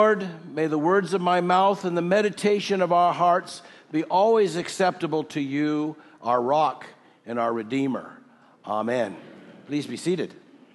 Lord, may the words of my mouth and the meditation of our hearts be always acceptable to you, our rock and our Redeemer. Amen. Please be seated.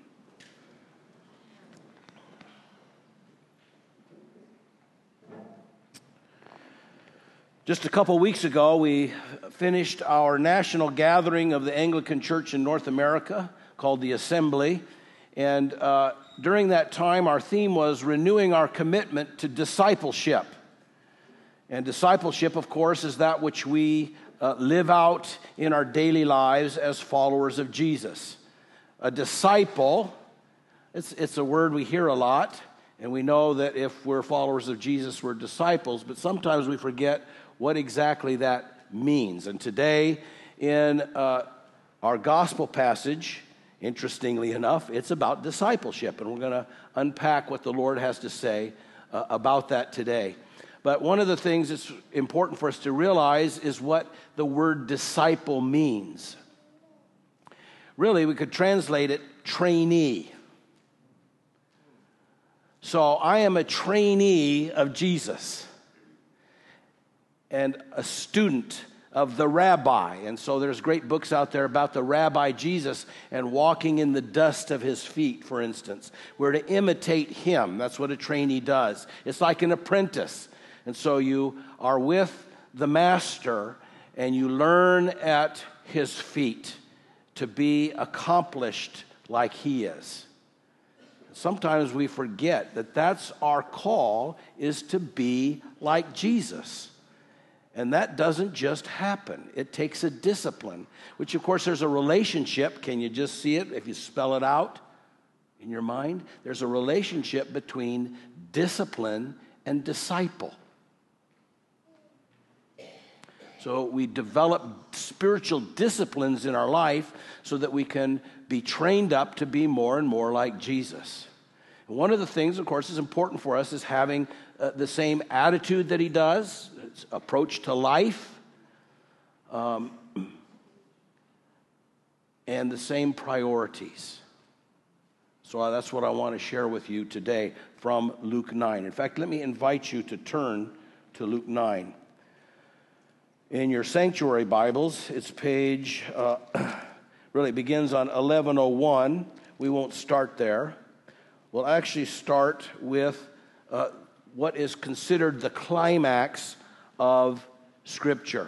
Just a couple weeks ago, we finished our national gathering of the Anglican Church in North America called the Assembly. And during that time, our theme was renewing our commitment to discipleship. And discipleship, of course, is that which we live out in our daily lives as followers of Jesus. A disciple, it's a word we hear a lot, and we know that if we're followers of Jesus, we're disciples, but sometimes we forget what exactly that means. And today, in our gospel passage, interestingly enough, it's about discipleship, and we're going to unpack what the Lord has to say about that today. But one of the things that's important for us to realize is what the word disciple means. Really, we could translate it trainee. So I am a trainee of Jesus and a student of the rabbi. And so there's great books out there about the rabbi Jesus and walking in the dust of his feet, for instance. We're to imitate him. That's what a trainee does. It's like an apprentice. And so you are with the master and you learn at his feet to be accomplished like he is. Sometimes we forget that that's our call, is to be like Jesus. And that doesn't just happen. It takes a discipline, which, of course, there's a relationship. Can you just see it if you spell it out in your mind? There's a relationship between discipline and disciple. So we develop spiritual disciplines in our life so that we can be trained up to be more and more like Jesus. And one of the things, of course, is important for us is having the same attitude that he does, approach to life, and the same priorities. So that's what I want to share with you today from Luke 9. In fact, let me invite you to turn to Luke 9. In your sanctuary Bibles, it's page, really begins on 1101. We won't start there. We'll actually start with what is considered the climax of Scripture.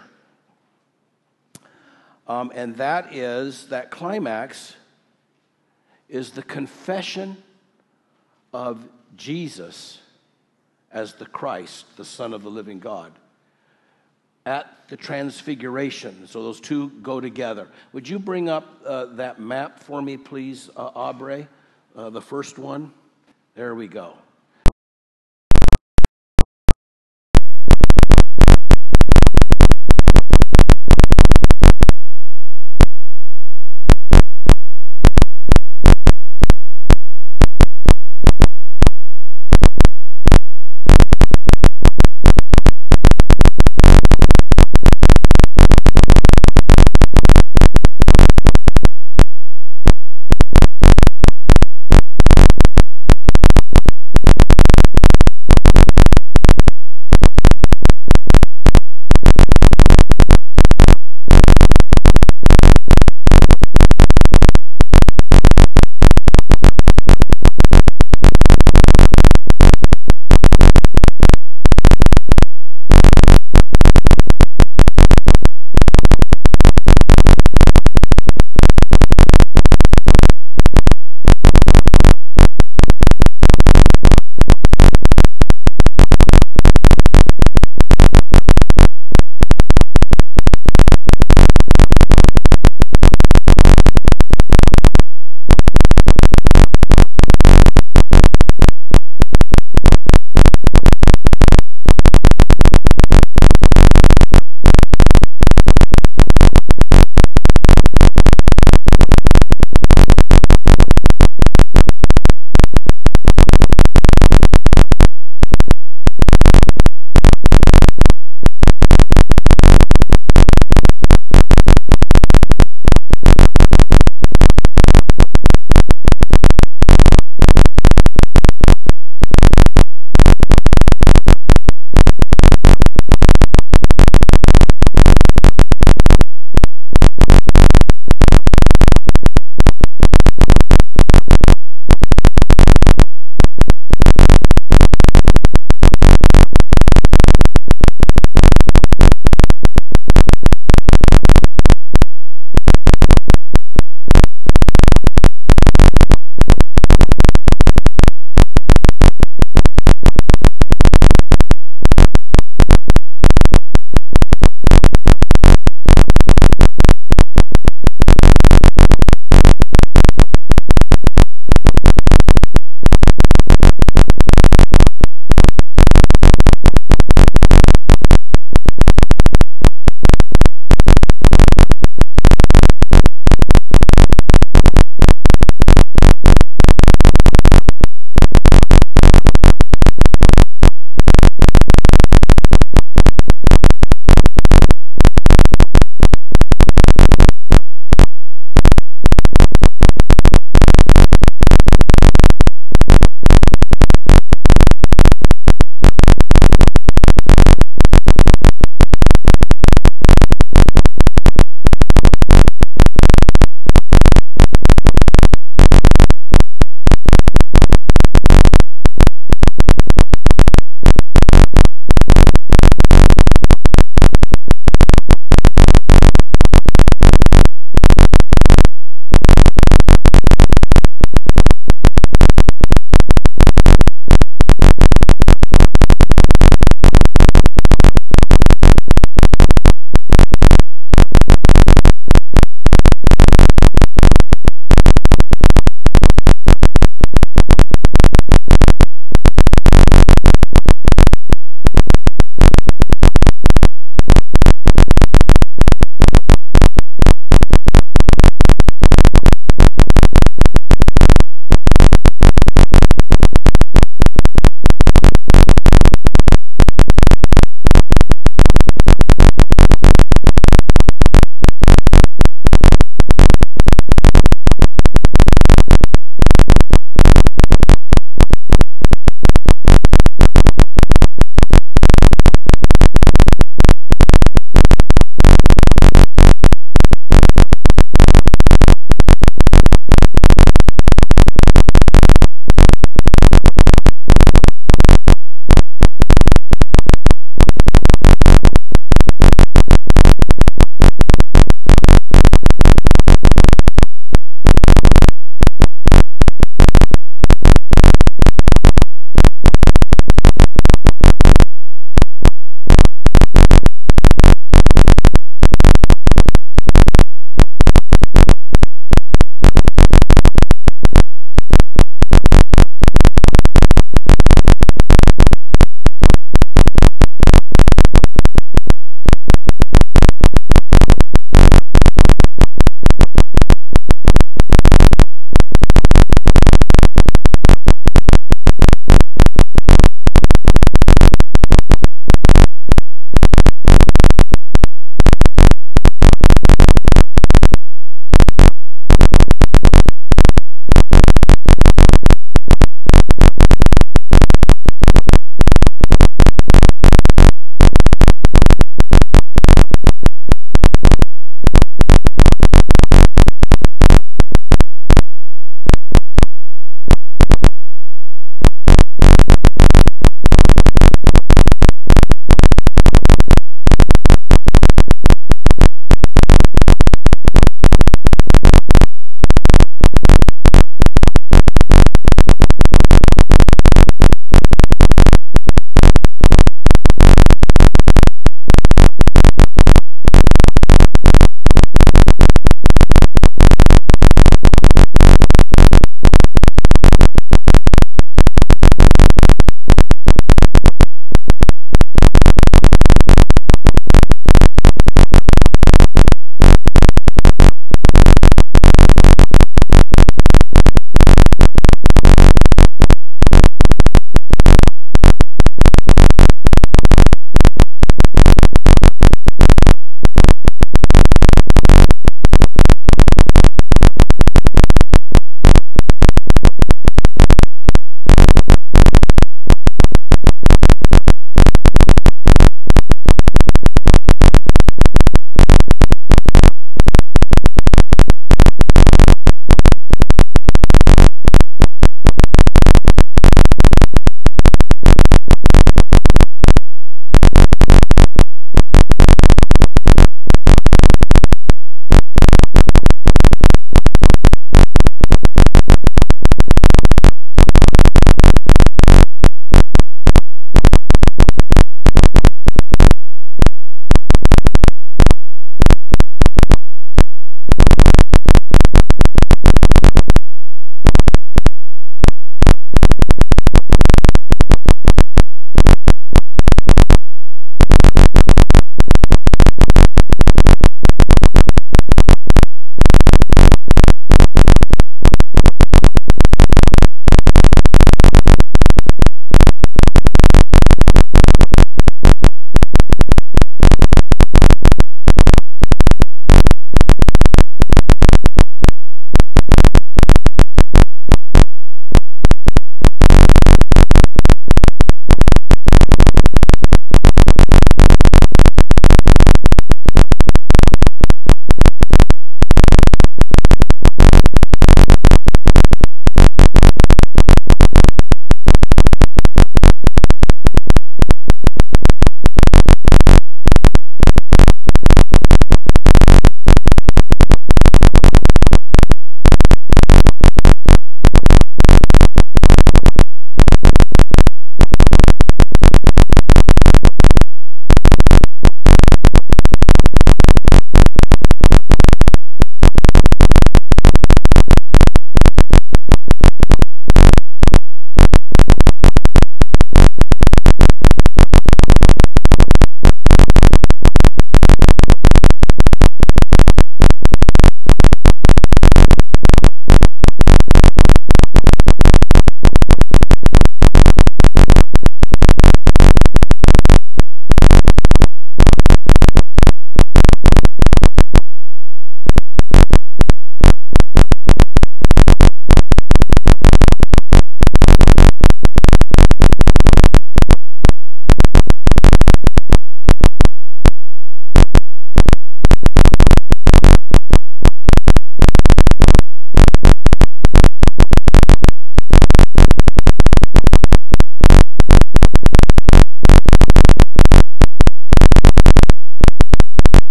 And that climax is the confession of Jesus as the Christ, the Son of the living God, at the Transfiguration. So those two go together. Would you bring up that map for me, please, Aubrey? The first one. There we go.